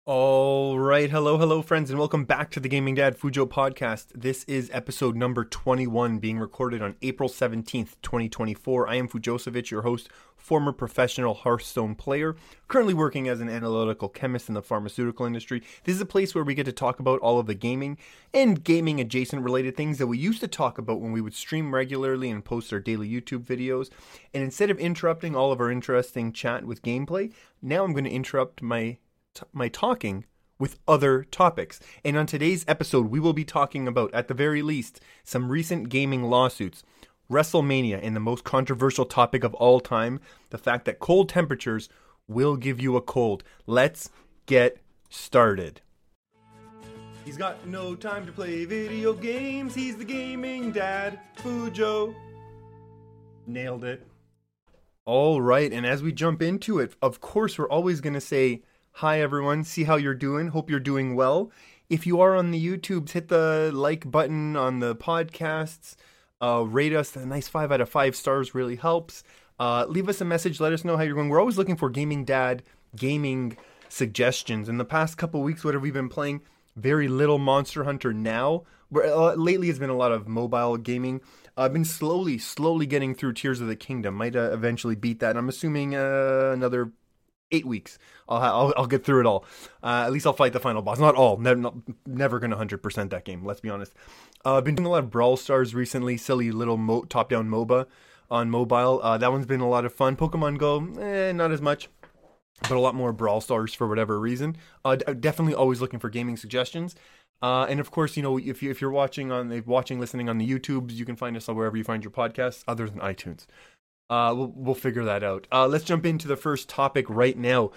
All right, hello, friends, and welcome back to the Gaming Dad Fujo podcast. This is episode number 21, being recorded on April 17th, 2024. I am Fujosevic, your host, former professional Hearthstone player, currently working as an analytical chemist in the pharmaceutical industry. This is a place where we get to talk about all of the gaming and gaming adjacent related things that we used to talk about when we would stream regularly and post our daily YouTube videos. And instead of interrupting all of our interesting chat with gameplay, now I'm going to interrupt my talking with other topics. And on today's episode, we will be talking about, at the very least, some recent gaming lawsuits, WrestleMania, and the most controversial topic of all time, the fact that cold temperatures will give you a cold. Let's get started. He's got no time to play video games. He's the gaming dad, Fujo. Nailed it. All right, and as we jump into it, of course, we're always going to say, hi everyone, see how you're doing, hope you're doing well. If you are on the YouTubes, hit the like button. On the podcasts, rate us. A nice 5 out of 5 stars really helps. Leave us a message, let us know how you're going. We're always looking for Gaming Dad gaming suggestions. In the past couple weeks, what have we been playing? Very little Monster Hunter now. Lately it's been a lot of mobile gaming. I've been slowly getting through Tears of the Kingdom. Might eventually beat that. I'm assuming another 8 weeks. I'll get through it all. At least I'll fight the final boss. Not all. Never gonna 100% that game. Let's be honest. I've been doing a lot of Brawl Stars recently. Silly little top-down MOBA on mobile. That one's been a lot of fun. Pokemon Go, not as much, but a lot more Brawl Stars for whatever reason. Definitely always looking for gaming suggestions. And of course, you know, if you're listening on the YouTubes, you can find us wherever you find your podcasts, other than iTunes. We'll figure that out. Let's jump into the first topic right now.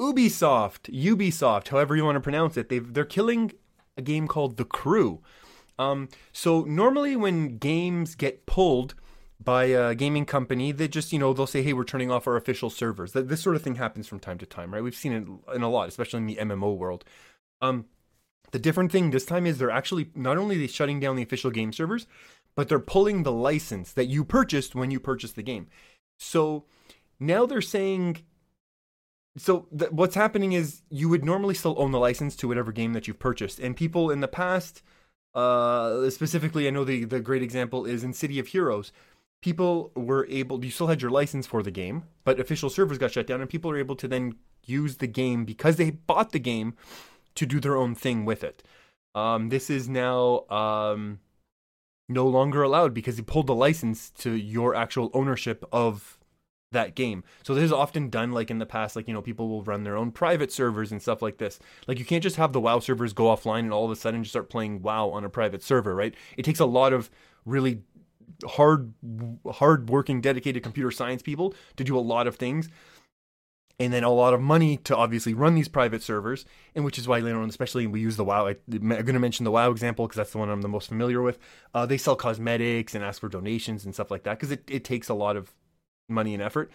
Ubisoft, however you want to pronounce it, they're killing a game called The Crew. So normally when games get pulled by a gaming company, they just, they'll say, hey, we're turning off our official servers. This sort of thing happens from time to time, right? We've seen it in a lot, especially in the MMO world. The different thing this time is they're actually, not only are they shutting down the official game servers, but they're pulling the license that you purchased when you purchased the game. So now they're saying, what's happening is you would normally still own the license to whatever game that you've purchased. And people in the past, specifically, I know the great example is in City of Heroes. People were able, you still had your license for the game, but official servers got shut down and people are able to then use the game because they bought the game to do their own thing with it. This is now no longer allowed because you pulled the license to your actual ownership of that game. So this is often done like in the past, like, people will run their own private servers and stuff like this. Like you can't just have the WoW servers go offline and all of a sudden just start playing WoW on a private server, right? It takes a lot of really hard working, dedicated computer science people to do a lot of things. And then a lot of money to obviously run these private servers, and which is why later on, especially we use the WoW. I'm going to mention the WoW example because that's the one I'm the most familiar with. They sell cosmetics and ask for donations and stuff like that because it takes a lot of money and effort.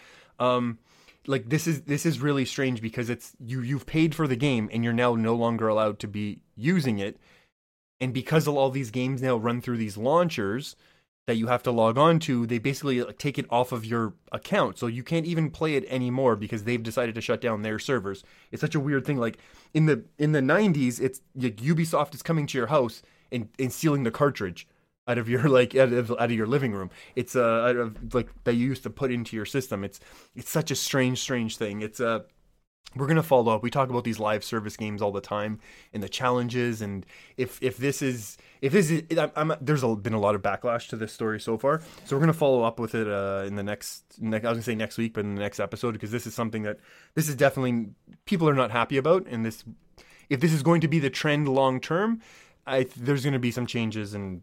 Like this is really strange because it's you've paid for the game and you're now no longer allowed to be using it, and because all these games now run through these launchers that you have to log on to, they basically take it off of your account. So you can't even play it anymore because they've decided to shut down their servers. It's such a weird thing. Like in the 90s, it's like Ubisoft is coming to your house and stealing the cartridge out of your out of your living room. It's like that you used to put into your system. It's such a strange thing. It's we're going to follow up. We talk about these live service games all the time and the challenges. And if this is, there's been a lot of backlash to this story so far. So we're going to follow up with it in the next, I was going to say next week, but in the next episode, because this is something that this is definitely people are not happy about. And if this is going to be the trend long term, there's going to be some changes in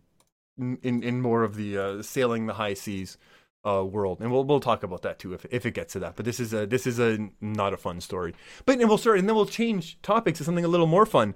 more of the sailing the high seas world, and we'll talk about that too if it gets to that. But this is a not a fun story. But and then we'll change topics to something a little more fun.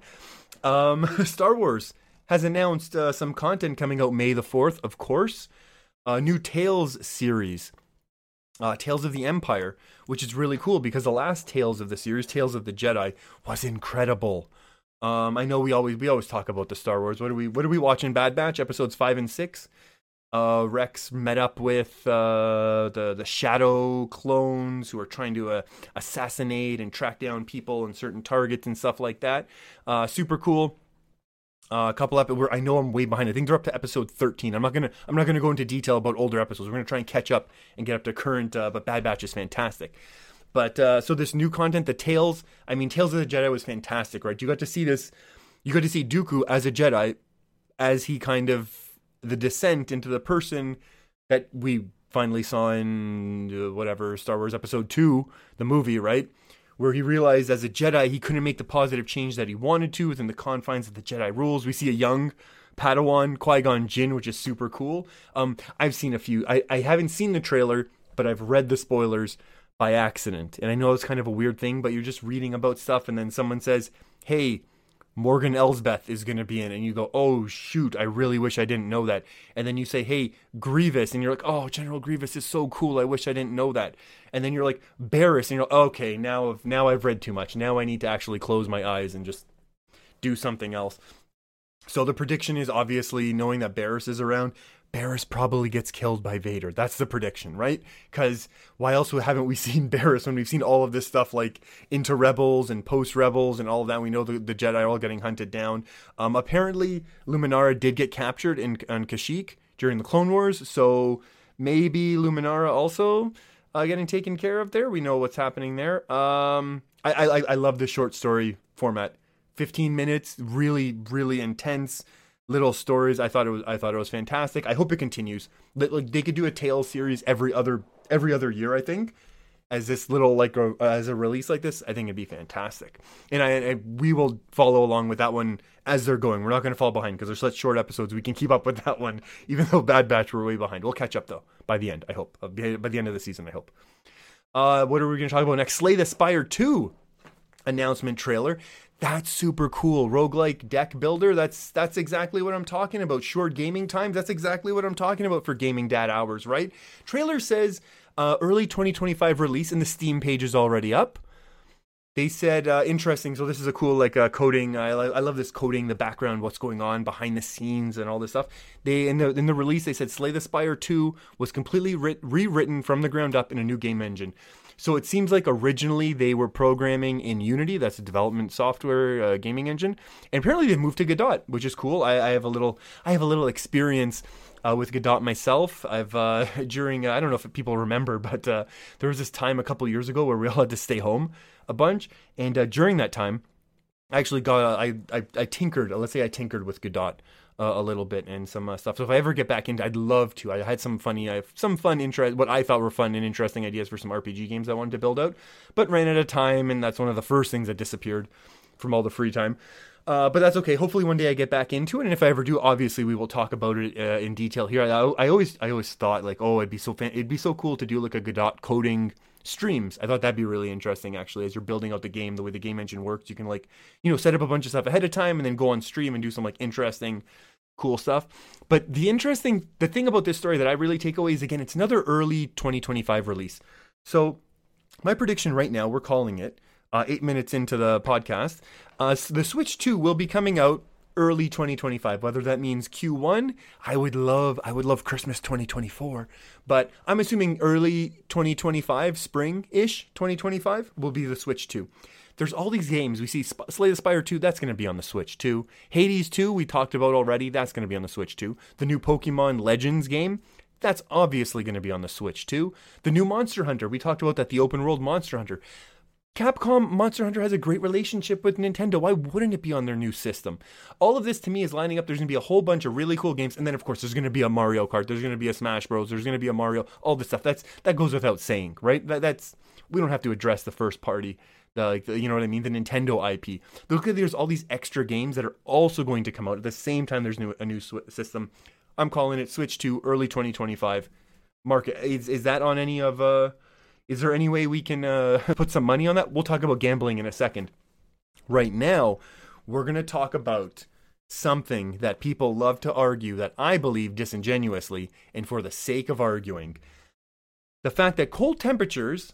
Star Wars has announced some content coming out May the 4th, of course. A new Tales series, Tales of the Empire, which is really cool because the last Tales of the series, Tales of the Jedi, was incredible. I know we always talk about the Star Wars. What are we watching? Bad Batch episodes 5 and 6. Rex met up with the Shadow clones who are trying to assassinate and track down people and certain targets and stuff like that. Super cool. A couple episodes. I know I'm way behind. I think they're up to episode 13. I'm not gonna go into detail about older episodes. We're gonna try and catch up and get up to current. But Bad Batch is fantastic. But so this new content, the Tales. I mean, Tales of the Jedi was fantastic, right? You got to see this. You got to see Dooku as a Jedi, as he kind of the descent into the person that we finally saw in whatever Star Wars Episode 2, the movie, right? Where he realized as a Jedi he couldn't make the positive change that he wanted to within the confines of the Jedi rules. We see a young Padawan, Qui-Gon Jinn, which is super cool. I've seen a few. I haven't seen the trailer, but I've read the spoilers by accident. And I know it's kind of a weird thing, but you're just reading about stuff and then someone says, hey, Morgan Elsbeth is going to be in, and you go, oh, shoot, I really wish I didn't know that. And then you say, hey, Grievous, and you're like, oh, General Grievous is so cool, I wish I didn't know that. And then you're like, Barriss, and you're like, okay, now I've read too much. Now I need to actually close my eyes and just do something else. So the prediction is obviously, knowing that Barriss is around, Barriss probably gets killed by Vader. That's the prediction, right? Because why else haven't we seen Barriss when we've seen all of this stuff like into Rebels and post-Rebels and all of that? We know the Jedi are all getting hunted down. Apparently, Luminara did get captured on Kashyyyk during the Clone Wars, so maybe Luminara also getting taken care of there. We know what's happening there. I love the short story format. 15 minutes, really, really intense little stories. I thought it was fantastic. I hope it continues. Like they could do a Tales series every other year, I think, as this little as a release like this. I think it'd be fantastic. And we will follow along with that one as they're going. We're not going to fall behind because they're such short episodes. We can keep up with that one, even though Bad Batch we're way behind. We'll catch up though by the end. I hope by the end of the season. I hope. What are we going to talk about next? Slay the Spire 2 announcement trailer. That's super cool. Roguelike deck builder. That's exactly what I'm talking about. Short gaming times. That's exactly what I'm talking about for Gaming Dad Hours, right? Trailer says early 2025 release, and the Steam page is already up. They said, interesting. So this is a cool coding. I love this coding, the background, what's going on behind the scenes and all this stuff. They in the release, they said Slay the Spire 2 was completely rewritten from the ground up in a new game engine. So it seems like originally they were programming in Unity, that's a development software gaming engine, and apparently they moved to Godot, which is cool. I have a little experience with Godot myself. I've during I don't know if people remember, but there was this time a couple years ago where we all had to stay home a bunch, and during that time, I actually got I tinkered. Let's say I tinkered with Godot a little bit and some stuff. So if I ever get back into, I'd love to. I had some fun, what I thought were fun and interesting ideas for some RPG games I wanted to build out, but ran out of time, and that's one of the first things that disappeared from all the free time. But that's okay. Hopefully one day I get back into it, and if I ever do, obviously we will talk about it in detail here. I always thought like, oh, it'd be so cool to do like a Godot coding streams. I thought that'd be really interesting actually, as you're building out the game, the way the game engine works. You can set up a bunch of stuff ahead of time and then go on stream and do some interesting cool stuff. But the thing about this story that I really take away is, again, it's another early 2025 release. So my prediction right now, we're calling it 8 minutes into the podcast, the Switch 2 will be coming out early 2025. Whether that means Q1, I would love Christmas 2024, but I'm assuming early 2025, spring-ish 2025 will be the Switch 2. There's all these games. We see Slay the Spire 2, that's going to be on the Switch 2. Hades 2, we talked about already, that's going to be on the Switch 2. The new Pokemon Legends game, that's obviously going to be on the Switch 2. The new Monster Hunter, we talked about that, the open world Monster Hunter. Capcom Monster Hunter has a great relationship with Nintendo. Why wouldn't it be on their new system? All of this to me is lining up. There's going to be a whole bunch of really cool games. And then, of course, there's going to be a Mario Kart. There's going to be a Smash Bros. There's going to be a Mario. All this stuff. That goes without saying, right? We don't have to address the first party. You know what I mean? The Nintendo IP. Look at there's all these extra games that are also going to come out at the same time there's a new system. I'm calling it Switch 2 early 2025. Mark, is that on any of... Is there any way we can put some money on that? We'll talk about gambling in a second. Right now, we're going to talk about something that people love to argue, that I believe disingenuously and for the sake of arguing. The fact that cold temperatures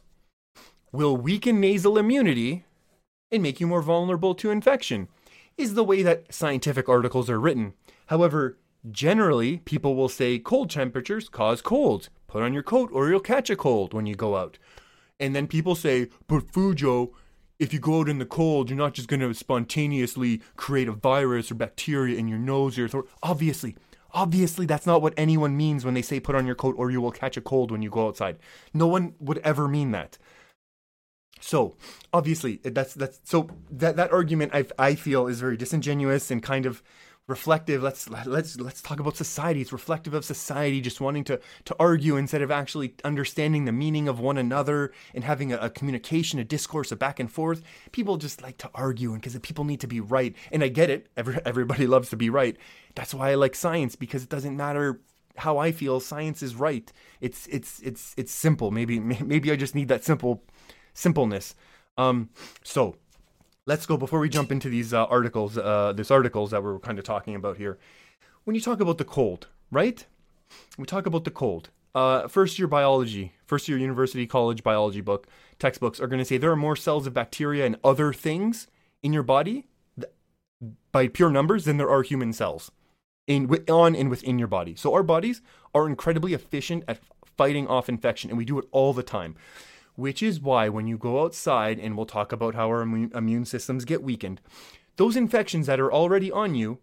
will weaken nasal immunity and make you more vulnerable to infection is the way that scientific articles are written. However, Generally, people will say cold temperatures cause colds. Put on your coat or you'll catch a cold when you go out. And then people say, but Fujo, if you go out in the cold, you're not just going to spontaneously create a virus or bacteria in your nose or your throat. Obviously, that's not what anyone means when they say put on your coat or you will catch a cold when you go outside. No one would ever mean that. So, obviously, that argument I feel is very disingenuous and kind of reflective. Let's talk about society. It's reflective of society just wanting to argue instead of actually understanding the meaning of one another and having a communication, a discourse, a back and forth. People just like to argue because people need to be right. And I get it. Everybody loves to be right. That's why I like science, because it doesn't matter how I feel. Science is right. It's simple. Maybe I just need that simpleness. So let's go, before we jump into these articles that we're kind of talking about here. When you talk about the cold, right? We talk about the cold. First year university, college biology textbooks are going to say there are more cells of bacteria and other things in your body by pure numbers than there are human cells on and within your body. So our bodies are incredibly efficient at fighting off infection, and we do it all the time. Which is why when you go outside, and we'll talk about how our immune systems get weakened, those infections that are already on you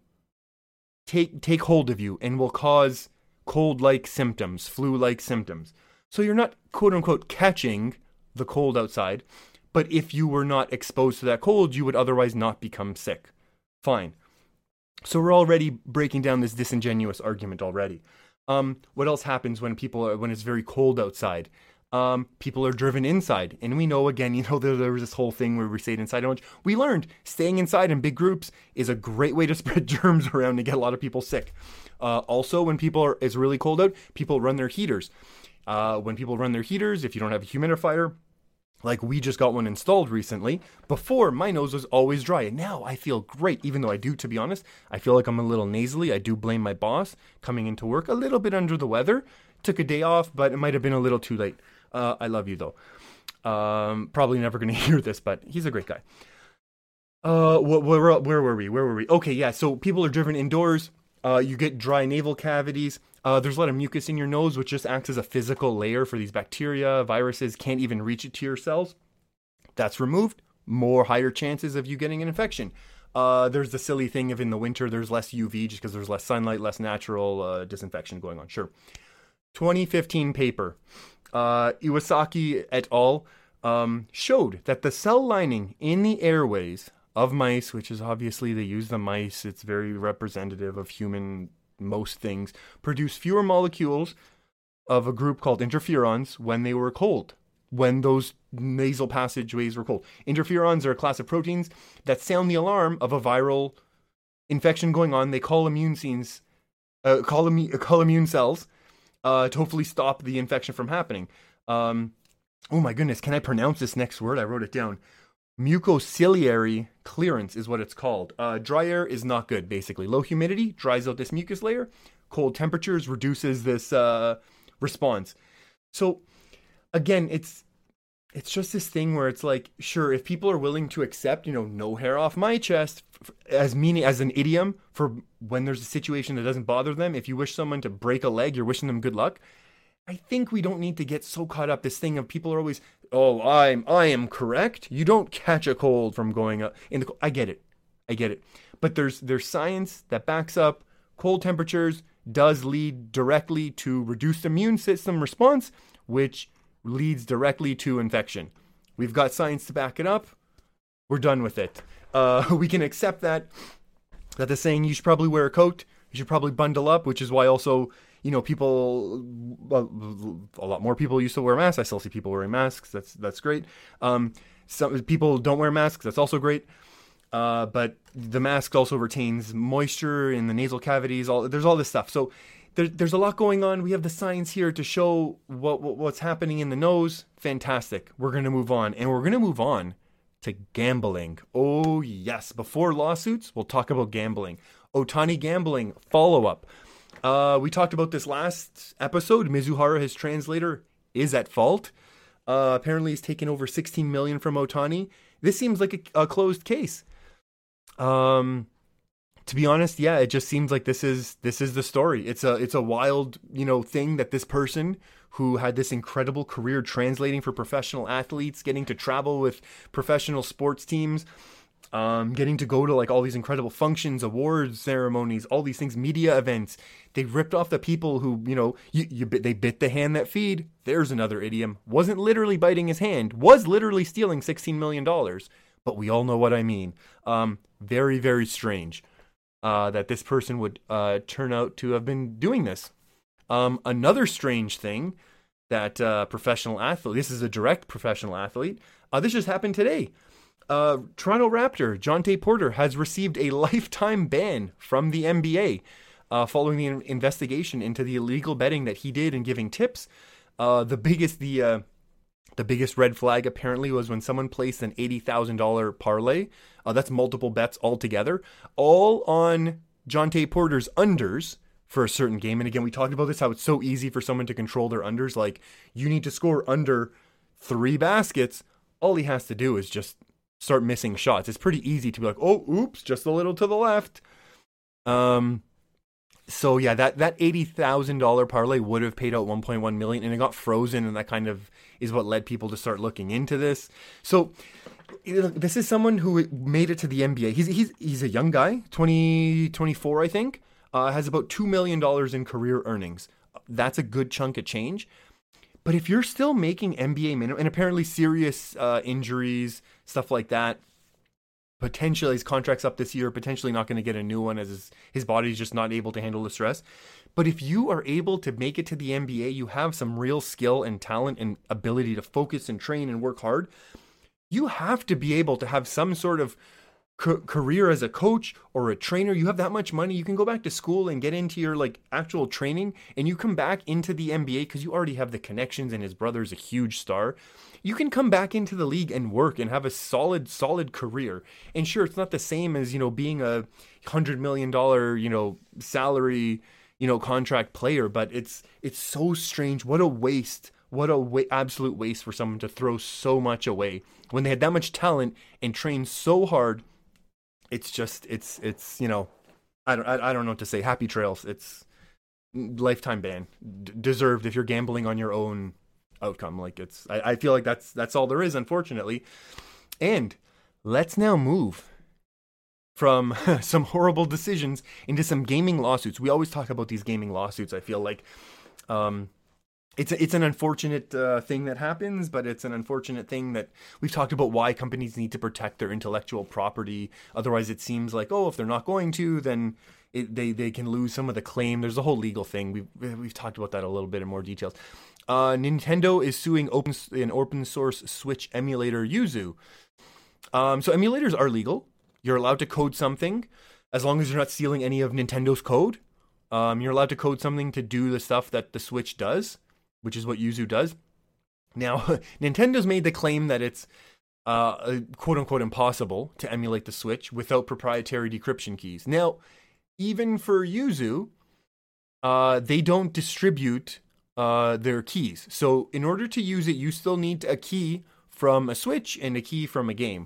take hold of you and will cause cold-like symptoms, flu-like symptoms. So you're not, quote-unquote, catching the cold outside, but if you were not exposed to that cold, you would otherwise not become sick. Fine. So we're already breaking down this disingenuous argument already. What else happens when it's very cold outside? People are driven inside, and we know, again, there was this whole thing where we stayed inside. We learned staying inside in big groups is a great way to spread germs around and get a lot of people sick. Also, when it's really cold out, people run their heaters. When people run their heaters, if you don't have a humidifier, like we just got one installed recently, before my nose was always dry, and now I feel great, even though to be honest, I feel like I'm a little nasally. I do blame my boss coming into work a little bit under the weather. Took a day off, but it might have been a little too late. I love you though. Probably never going to hear this, but he's a great guy. Where were we? Okay, yeah. So people are driven indoors. You get dry nasal cavities. There's a lot of mucus in your nose, which just acts as a physical layer for these bacteria. Viruses can't even reach it to your cells. That's removed. Higher chances of you getting an infection. There's the silly thing of in the winter, there's less UV just because there's less sunlight, less natural disinfection going on. Sure. 2015 paper. Iwasaki et al. Showed that the cell lining in the airways of mice, which is obviously they use the mice, it's very representative of human most things, produce fewer molecules of a group called interferons when they were cold, when those nasal passageways were cold. Interferons are a class of proteins that sound the alarm of a viral infection going on. They call immune cells to hopefully stop the infection from happening. Oh my goodness, can I pronounce this next word? I wrote it down. Mucociliary clearance is what it's called. Dry air is not good, basically. Low humidity dries out this mucus layer. Cold temperatures reduces this response. So again, it's just this thing where it's like, sure, if people are willing to accept, no hair off my chest as an idiom for when there's a situation that doesn't bother them. If you wish someone to break a leg, you're wishing them good luck. I think we don't need to get so caught up. This thing of people are always, I am correct. You don't catch a cold from going up in the cold. I get it. But there's science that backs up cold temperatures does lead directly to reduced immune system response, which leads directly to infection. We've got science to back it up. We're done with it. We can accept that the saying you should probably wear a coat, you should probably bundle up, which is why also, people, a lot more people used to wear masks. I still see people wearing masks. That's great. Some people don't wear masks. That's also great. But the mask also retains moisture in the nasal cavities. There's all this stuff. So there's a lot going on. We have the science here to show what's happening in the nose. Fantastic. We're going to move on. And we're going to move on to gambling. Oh, yes. Before lawsuits, we'll talk about gambling. Ohtani gambling follow-up. We talked about this last episode. Mizuhara, his translator, is at fault. Apparently, he's taken over $16 million from Ohtani. This seems like a closed case. To To be honest, yeah, it just seems like this is the story. It's a wild, thing that this person who had this incredible career translating for professional athletes, getting to travel with professional sports teams, getting to go to like all these incredible functions, awards ceremonies, all these things, media events. They ripped off the people who, they bit the hand that feed. There's another idiom. Wasn't literally biting his hand, was literally stealing $16 million. But we all know what I mean. Very, very strange that this person would turn out to have been doing this. Another strange thing that professional athlete, this is a direct professional athlete, this just happened today. Toronto Raptor Jontay Porter has received a lifetime ban from the NBA following the investigation into the illegal betting that he did in giving tips. The biggest red flag apparently was when someone placed an $80,000 parlay. That's multiple bets altogether, all on Jontay Porter's unders for a certain game. And again, we talked about this, how it's so easy for someone to control their unders. Like, you need to score under 3 baskets. All he has to do is just start missing shots. It's pretty easy to be like, oh, oops, just a little to the left. So yeah, that $80,000 parlay would have paid out $1.1 million, and it got frozen, and that kind of is what led people to start looking into this. So this is someone who made it to the NBA. He's a young guy, 24, I think. Has about $2 million in career earnings. That's a good chunk of change. But if you're still making NBA minimum, and apparently serious injuries, stuff like that, potentially his contract's up this year, potentially not going to get a new one as his body's just not able to handle the stress. But if you are able to make it to the NBA, you have some real skill and talent and ability to focus and train and work hard. You have to be able to have some sort of career as a coach or a trainer. You have that much money, you can go back to school and get into your like actual training, and you come back into the NBA because you already have the connections, and his brother's a huge star. You can come back into the league and work and have a solid career. And sure, it's not the same as, being a $100 million, salary, contract player, but it's so strange. What a waste. What absolute waste for someone to throw so much away when they had that much talent and trained so hard. It's just, I don't know what to say. Happy trails. It's lifetime ban. Deserved if you're gambling on your own outcome. Like I feel like that's all there is, unfortunately. And let's now move from some horrible decisions into some gaming lawsuits. We always talk about these gaming lawsuits. I feel like, it's an unfortunate thing that happens, but it's an unfortunate thing that we've talked about why companies need to protect their intellectual property. Otherwise, it seems like, if they're not going to, then they can lose some of the claim. There's a whole legal thing. We've talked about that a little bit in more details. Nintendo is suing an open source Switch emulator, Yuzu. So emulators are legal. You're allowed to code something as long as you're not stealing any of Nintendo's code. You're allowed to code something to do the stuff that the Switch does, which is what Yuzu does. Now, Nintendo's made the claim that it's quote-unquote impossible to emulate the Switch without proprietary decryption keys. Now, even for Yuzu, they don't distribute their keys. So in order to use it, you still need a key from a Switch and a key from a game.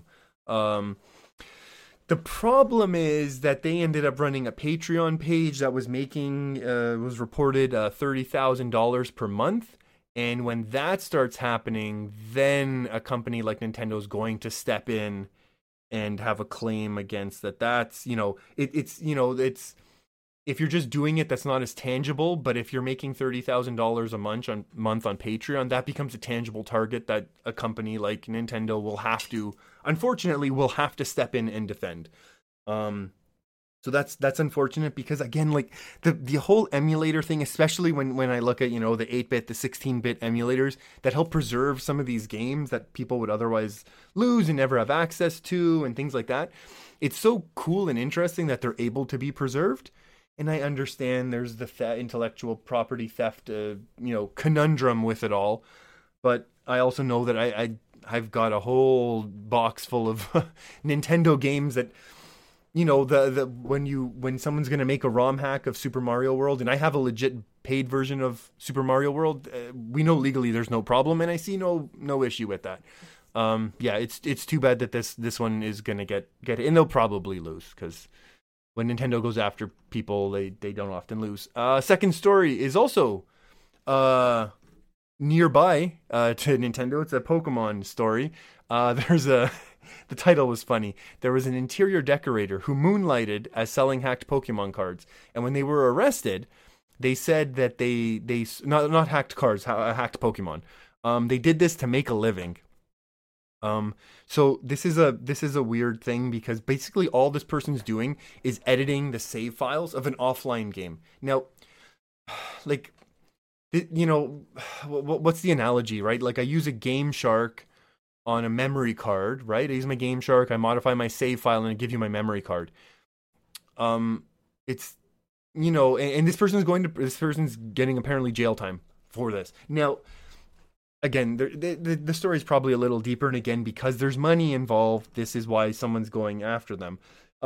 The problem is that they ended up running a Patreon page that was making, was reported $30,000 per month. And when that starts happening, then a company like Nintendo is going to step in and have a claim against that. That's, it's if you're just doing it, that's not as tangible. But if you're making $30,000 a month on Patreon, that becomes a tangible target that a company like Nintendo will have to step in and defend. So that's unfortunate because, again, like the whole emulator thing, especially when I look at, the 8-bit, the 16-bit emulators that help preserve some of these games that people would otherwise lose and never have access to and things like that. It's so cool and interesting that they're able to be preserved. And I understand there's the intellectual property theft, conundrum with it all. But I also know that I've got a whole box full of Nintendo games that, when someone's going to make a ROM hack of Super Mario World, and I have a legit paid version of Super Mario World, we know legally there's no problem, and I see no issue with that. It's too bad that this one is going to get it, and they'll probably lose because When Nintendo goes after people, they don't often lose. Second story is also uh, nearby to Nintendo. It's a Pokemon story. There's a the title was funny. There was an interior decorator who moonlighted as selling hacked Pokemon cards, and when they were arrested, they said that they not hacked cards, hacked Pokemon. They did this to make a living. So this is a weird thing because basically all this person's doing is editing the save files of an offline game. Now, like you know, what's the analogy, right? Like I use a Game Shark on a memory card, right? I use my Game Shark, I modify my save file, and I give you my memory card. It's and this person's getting apparently jail time for this. Now, again, the story is probably a little deeper, and again, because there's money involved, this is why someone's going after them.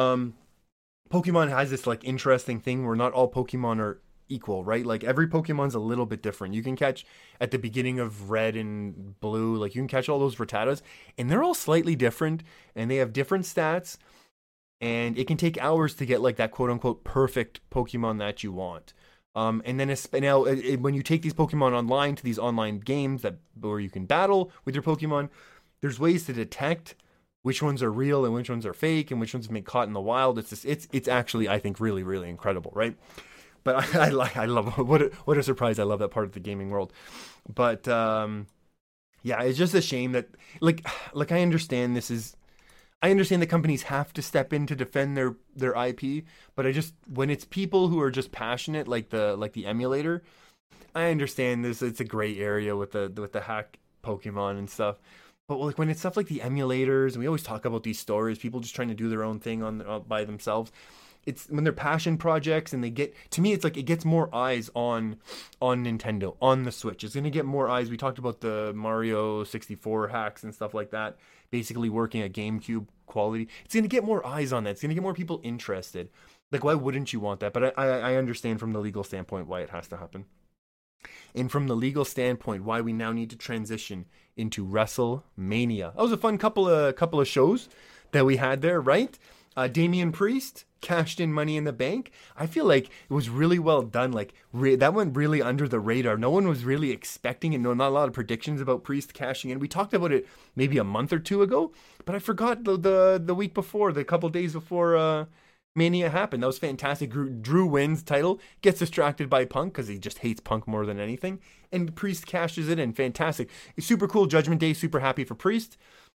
Pokemon has this like interesting thing where not all Pokemon are equal, right? Like every Pokemon's a little bit different. You can catch at the beginning of Red and Blue, like you can catch all those Rattatas, and they're all slightly different, and they have different stats, and it can take hours to get like that quote unquote perfect Pokemon that you want. And then when you take these Pokemon online to these online games where you can battle with your Pokemon, there's ways to detect which ones are real and which ones are fake and which ones have been caught in the wild. It's actually, I think, really, really incredible, right? But I love what a surprise. I love that part of the gaming world. But yeah, it's just a shame that like I understand that companies have to step in to defend their IP, but when it's people who are just passionate like the emulator, I understand this. It's a gray area with the hack Pokemon and stuff. But like when it's stuff like the emulators, and we always talk about these stories, people just trying to do their own thing by themselves. It's when they're passion projects and to me, it's like it gets more eyes on Nintendo, on the Switch. It's going to get more eyes. We talked about the Mario 64 hacks and stuff like that, basically working at GameCube quality. It's going to get more eyes on that. It's going to get more people interested. Like, why wouldn't you want that? But I understand from the legal standpoint why it has to happen. And from the legal standpoint, why we now need to transition into WrestleMania. That was a fun couple of shows that we had there, right? Damian Priest cashed in Money in the Bank. I feel like it was really well done. Like that went really under the radar. No one was really expecting it. No, not a lot of predictions about Priest cashing in. We talked about it maybe a month or two ago, but I forgot the week before, the couple days before Mania happened. That was fantastic. Drew wins title, gets distracted by Punk because he just hates Punk more than anything, and Priest cashes it in. Fantastic. Super cool Judgment Day. Super happy for Priest.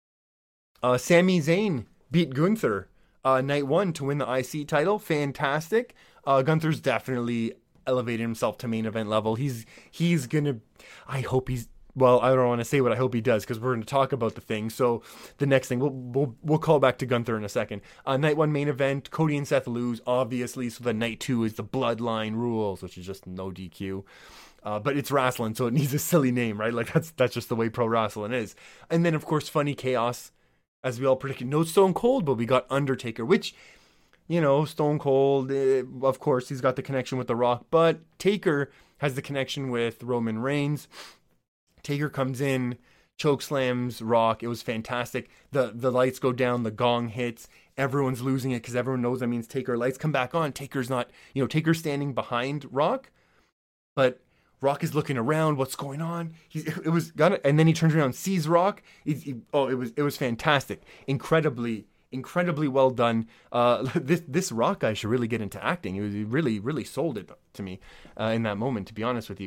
Sami Zayn beat Gunther night one to win the IC title. Fantastic. Gunther's definitely elevated himself to main event level. He's gonna. I hope he's. Well, I don't want to say what I hope he does because we're going to talk about the thing. So the next thing, we'll call back to Gunther in a second. Night one main event, Cody and Seth lose, obviously. So the night two is the Bloodline Rules, which is just no DQ. But it's wrestling, so it needs a silly name, right? Like that's just the way pro wrestling is. And then of course, Funny Chaos, as we all predicted. No Stone Cold, but we got Undertaker, which, Stone Cold, of course, he's got the connection with The Rock, but Taker has the connection with Roman Reigns. Taker comes in, chokeslams Rock. It was fantastic. The lights go down, the gong hits. Everyone's losing it because everyone knows that means Taker. Lights come back on. Taker's not, Taker's standing behind Rock, but Rock is looking around. What's going on? And then he turns around, sees Rock. It was fantastic. Incredibly well done. This Rock guy should really get into acting. He really, really sold it to me in that moment, to be honest with you.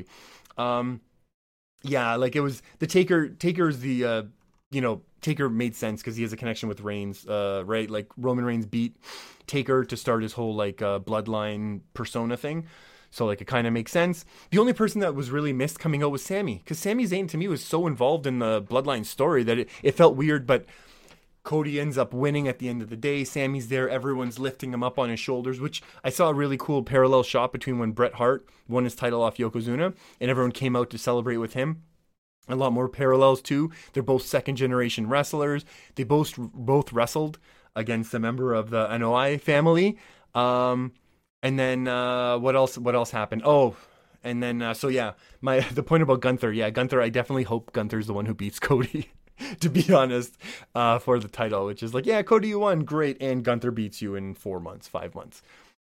Yeah, like it was the Taker's the Taker made sense because he has a connection with Reigns, right? Like Roman Reigns beat Taker to start his whole like bloodline persona thing. So like it kind of makes sense. The only person that was really missed coming out was Sami, because Sami Zayn to me was so involved in the bloodline story that it felt weird, but Cody ends up winning at the end of the day. Sami's there. Everyone's lifting him up on his shoulders, which I saw a really cool parallel shot between when Bret Hart won his title off Yokozuna and everyone came out to celebrate with him. A lot more parallels too. They're both second generation wrestlers. They both wrestled against a member of the Anoa'i family. And then what else happened? Oh, and then so yeah, the point about Gunther. Yeah, Gunther. I definitely hope Gunther's the one who beats Cody. to be honest, for the title, which is like, yeah, Cody, you won, great, and Gunther beats you in 4 months, 5 months.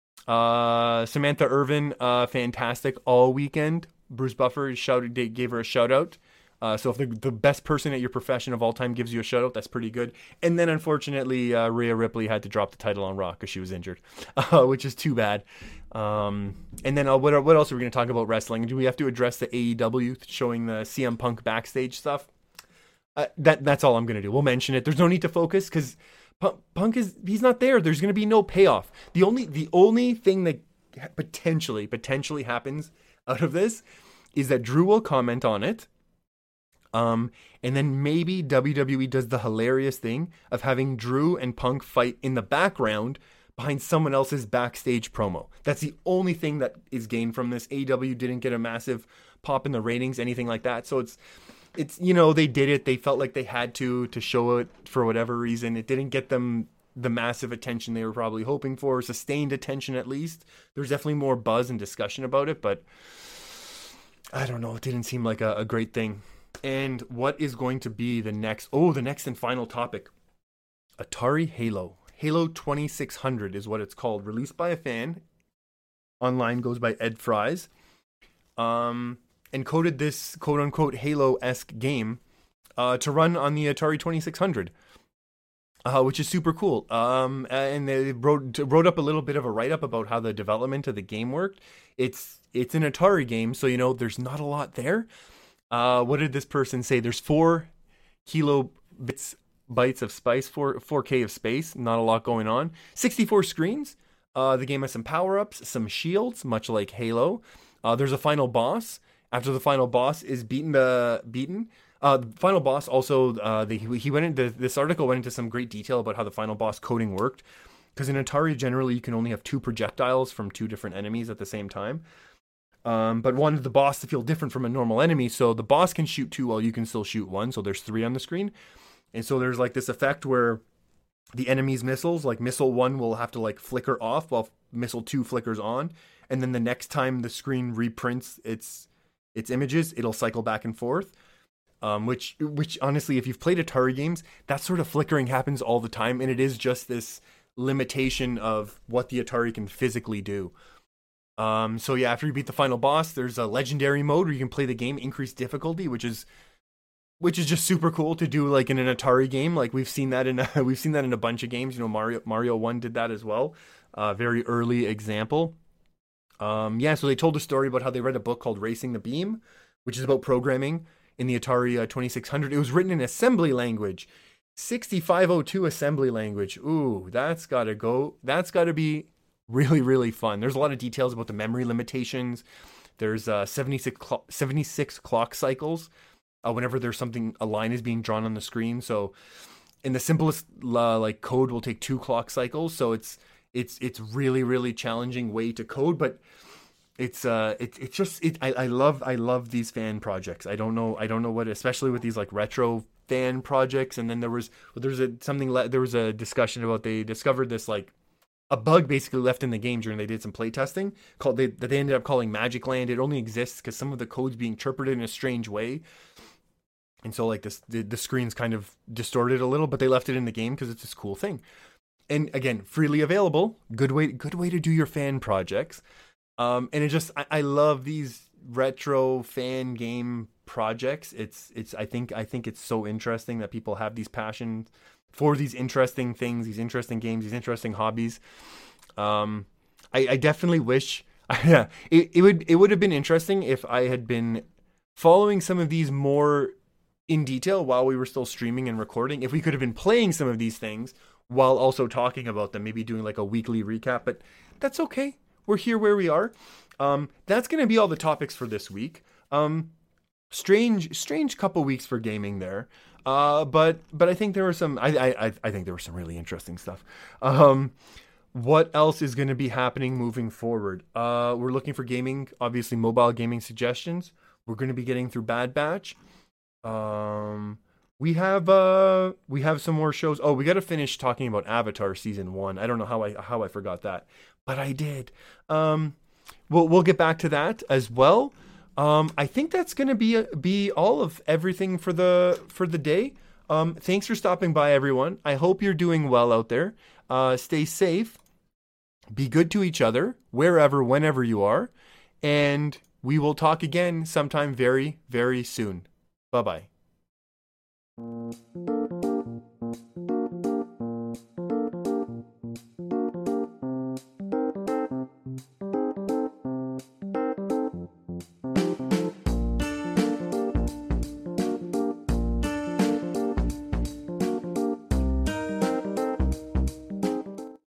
Samantha Irvin, fantastic all weekend. Bruce Buffer gave her a shout out. So if the best person at your profession of all time gives you a shout out, that's pretty good. And then unfortunately, Rhea Ripley had to drop the title on Raw because she was injured, which is too bad. And then what else are we going to talk about wrestling? Do we have to address the AEW showing the CM Punk backstage stuff? That's all I'm going to do. We'll mention it. There's no need to focus because Punk he's not there. There's going to be no payoff. The only thing that potentially happens out of this is that Drew will comment on it. And then maybe WWE does the hilarious thing of having Drew and Punk fight in the background behind someone else's backstage promo. That's the only thing that is gained from this. AEW didn't get a massive pop in the ratings, anything like that. So it's they did it. They felt like they had to show it for whatever reason. It didn't get them the massive attention they were probably hoping for, sustained attention at least. There's definitely more buzz and discussion about it, but I don't know. It didn't seem like a great thing. And what is going to be the next and final topic? Atari Halo. Halo 2600 is what it's called. Released by a fan. Online goes by Ed Fries. And coded this quote-unquote Halo-esque game to run on the Atari 2600. Which is super cool. And they wrote up a little bit of a write-up about how the development of the game worked. It's an Atari game, so there's not a lot there. What did this person say? There's 4 kilobytes of spice, 4K of space. Not a lot going on. 64 screens. The game has some power-ups, some shields, much like Halo. There's a final boss. After the final boss is beaten, the final boss also, he went into this article went into some great detail about how the final boss coding worked. Because in Atari, generally, you can only have 2 projectiles from 2 different enemies at the same time. But wanted the boss to feel different from a normal enemy, so the boss can shoot 2 while you can still shoot 1, so there's 3 on the screen. And so there's like this effect where the enemy's missiles, like missile 1 will have to like flicker off while missile 2 flickers on, and then the next time the screen reprints its images, it'll cycle back and forth. Which honestly, if you've played Atari games, that sort of flickering happens all the time, and it is just this limitation of what the Atari can physically do. So yeah, after you beat the final boss, there's a legendary mode where you can play the game increased difficulty, which is just super cool to do like in an Atari game. Like we've seen that in a bunch of games. Mario 1 did that as well. Very early example. So they told a story about how they read a book called Racing the Beam, which is about programming in the Atari 2600. It was written in assembly language, 6502 assembly language. Ooh, that's got to be really, really fun. There's a lot of details about the memory limitations. There's 76 clock cycles whenever there's a line is being drawn on the screen. So in the simplest code will take 2 clock cycles. So it's really, really challenging way to code, but I love these fan projects. I don't know what, especially with these like retro fan projects. And then there was a discussion about they discovered this like a bug basically left in the game during they did some playtesting that they ended up calling Magic Land. It only exists because some of the code's being interpreted in a strange way. And so like the screen's kind of distorted a little, but they left it in the game because it's this cool thing. And again, freely available. Good way to do your fan projects. And I love these retro fan game projects. I think it's so interesting that people have these passions for these interesting things, these interesting games, these interesting hobbies. I definitely wish it would have been interesting if I had been following some of these more in detail while we were still streaming and recording. If we could have been playing some of these things while also talking about them, maybe doing like a weekly recap, but that's okay. We're here where we are. That's going to be all the topics for this week. Strange couple weeks for gaming there. But I think there were some. I think there was some really interesting stuff. What else is going to be happening moving forward? We're looking for gaming, obviously mobile gaming suggestions. We're going to be getting through Bad Batch. We have some more shows. Oh, we got to finish talking about Avatar season 1. I don't know how I forgot that, but I did. We'll get back to that as well. I think that's going to be all of everything for the day. Thanks for stopping by, everyone. I hope you're doing well out there. Stay safe. Be good to each other, wherever, whenever you are. And we will talk again sometime very, very soon. Bye-bye.